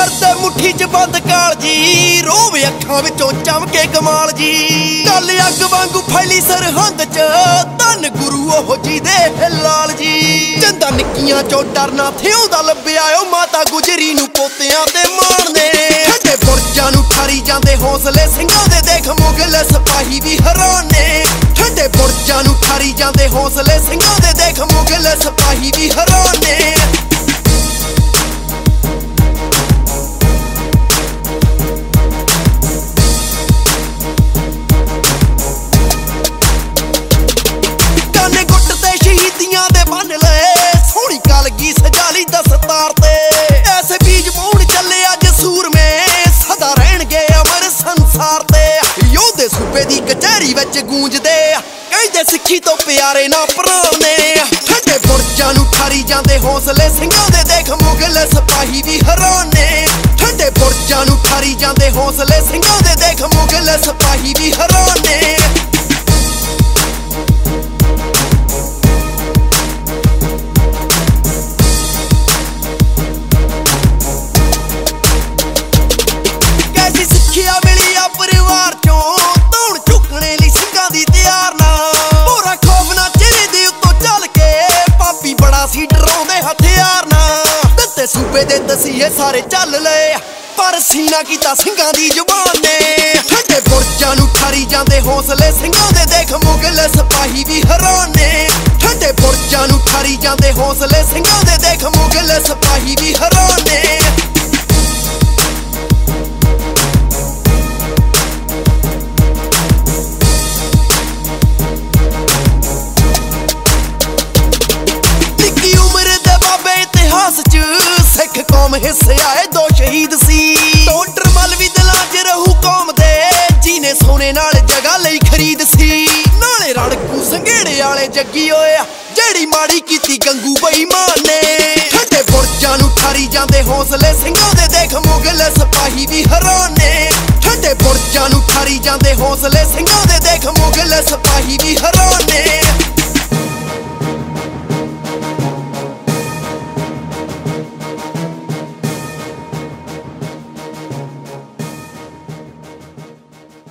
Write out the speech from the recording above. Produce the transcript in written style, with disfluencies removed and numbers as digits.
ਫਿਰਦੇ ਮੁੱਠੀ ਚ ਬੰਦ ਕਾਲ ਜੀ, ਰੋਹ ਅੱਖਾਂ ਵਿੱਚੋਂ ਚਮਕੇ ਕਮਾਲ ਜੀ। ਗੱਲ ਅੱਗ ਵਾਂਗੂ ਫੈਲੀ ਸਰਹੰਦ ਚ, ਧੰਨ ਗੁਰੂ ਉਹ ਜੀ ਦੇ ਲਾਲ ਜੀ। ਚੰਦਾ ਨਿੱਕੀਆਂ ਚੋਂ ਡਰਨਾ ਥਿਉਂਦਾ ਲੱਭਿਆ ਓ ਮਾਤਾ ਗੁਜਰੀ ਨੂੰ ਪੋਤਿਆਂ ਤੇ ਮਾਣ ਨੇ। ਠੰਡੇ ਬੁਰਜਾਂ ਨੂੰ ਠਾਰੀ ਜਾਂਦੇ ਹੌਸਲੇ ਸਿੰਘਾਂ ਦੇ, ਦੇਖ ਮੁਗਲ ਸਿਪਾਹੀ ਵੀ ਹੈਰਾਨ ਨੇ। ਠੰਡੇ ਬੁਰਜਾਂ ਨੂੰ ਠਾਰੀ ਜਾਂਦੇ ਹੌਸਲੇ ਸਿੰਘਾਂ ਦੇ, ਦੇਖ ਮੁਗਲ ਸਿਪਾਹੀ ਵੀ ਹੈਰਾਨ ਨੇ। ਕਾਨੇ ਗੁੱਟ ਤੇ ਸ਼ਹੀਦੀਆਂ ਦੇ ਬੰਨ ਲਏ, ਸੋਹਣੀ ਕਲਗੀ ਸਜਾ ਲਈ ਦਸਤਾਰ ਤੇ। ਐਸੇ ਬੀਜ ਪਾਉਣ ਚੱਲੇ ਅੱਜ ਸੂਰਮੇ, ਸਦਾ ਰਹਿਣਗੇ ਅਮਰ ਸੰਸਾਰ ਤੇ। ਯੋਧੇ ਸੂਬੇ ਦੀ ਕਚਹਿਰੀ ਵਿੱਚ ਗੂੰਜਦੇ, ਕਹਿੰਦੇ ਸਿੱਖੀ ਤੋਂ ਪਿਆਰੇ ਨਾ ਭਰਾ ਨੇ। ਠੰਡੇ ਬੁਰਜਾਂ ਨੂੰ ਠਾਰੀ ਜਾਂਦੇ ਹੌਸਲੇ ਸਿੰਘਾਂ ਦੇ, ਦੇਖ ਮੁਗਲ ਸਿਪਾਹੀ ਵੀ ਹੈਰਾਨ ਨੇ। ਠੰਡੇ ਬੁਰਜਾਂ ਨੂੰ ਠਾਰੀ ਜਾਂਦੇ ਹੌਸਲੇ ਸਿੰਘਾਂ ਦੇ, ਦੇਖ ਮੁਗਲ ਸਿਪਾਹੀ ਵੀ ਹੈਰਾਨ ਨੇ। ਕੈਸੀ ਸਿੱਖਿਆ ਮਿਲੀ ਆ ਪਰਿਵਾਰ ਚੋਂ, ਧੌਣ ਝੁਕਣੇ ਲਈ ਸਿੰਘਾਂ ਦੀ ਤਿਆਰ ਨਾ। ਪੂਰਾ ਖੌਫ ਨਾ ਚਿਹਰੇ ਦੇ ਉੱਤੋਂ ਚੱਲ ਕੇ, ਪਾਪੀ ਬੜਾ ਸੀ ਡਰਾਉਂਦੇ ਹਥਿਆਰ ਨਾ। ਦਿੱਤੇ ਸੂਬੇ ਦੇ ਦਸੀਏ ਸਾਰੇ ਚੱਲ ਲਏ, ਪਰ ਸੀਨਾ ਕੀਤਾ ਸਿੰਘਾਂ ਦੀ ਜ਼ੁਬਾਨ ਨੇ। ਠੰਡੇ ਬੁਰਜਾਂ ਨੂੰ ਠਾਰੀ ਜਾਂਦੇ ਹੌਸਲੇ ਸਿੰਘਾਂ ਦੇ, ਦੇਖ ਮੁਗਲ ਸਿਪਾਹੀ ਵੀ ਹੈਰਾਨ ਨੇ। ਠੰਡੇ ਬੁਰਜਾਂ ਨੂੰ ਠਾਰੀ ਜਾਂਦੇ ਹੌਸਲੇ ਸਿੰਘਾਂ ਦੇ, ਦੇਖ ਮੁਗਲ ਸਿਪਾਹੀ ਵੀ ਹੈਰਾਨ ਨੇ। ਨਿੱਕੀ ਉਮਰ ਦੇ ਬਾਬੇ ਇਤਿਹਾਸ ਚ, ਸਿੱਖ ਕੌਮ ਹਿੱਸੇ ਆਏ ਦੋ ਸ਼ਹੀਦ ਸੀ। ਟੋਡਰ ਮਲ ਵੀ ਦਿਲਾਂ ਚ ਰਹੂ ਕੌਮ ਦੇ, ਜਿਹਨੇ ਸੋਨੇ ਨਾਲ ਜਗ੍ਹਾ ਲਈ ਖਰੀਦ ਸੀ। ਨਾਲੇ ਰਣਕੂ ਸੰਘੇੜੇ ਵਾਲੇ ਜੱਗੀ ਹੋਇਆ, ਜਿਹੜੀ ਮਾੜੀ ਕੀਤੀ ਗੰਗੂ ਬੇਈਮਾਨ ਨੇ। ਠੰਡੇ ਬੁਰਜਾਂ ਨੂੰ ਠਾਰੀ ਜਾਂਦੇ ਹੌਸਲੇ ਸਿੰਘਾਂ ਦੇ, ਦੇਖ ਮੁਗਲ ਸਿਪਾਹੀ ਵੀ ਹੈਰਾਨ ਨੇ। ਠੰਡੇ ਬੁਰਜਾਂ ਨੂੰ ਠਾਰੀ ਜਾਂਦੇ ਹੌਸਲੇ ਸਿੰਘਾਂ ਦੇ, ਦੇਖ ਮੁਗਲ ਸਿਪਾਹੀ ਵੀ ਹੈਰਾਨ ਨੇ।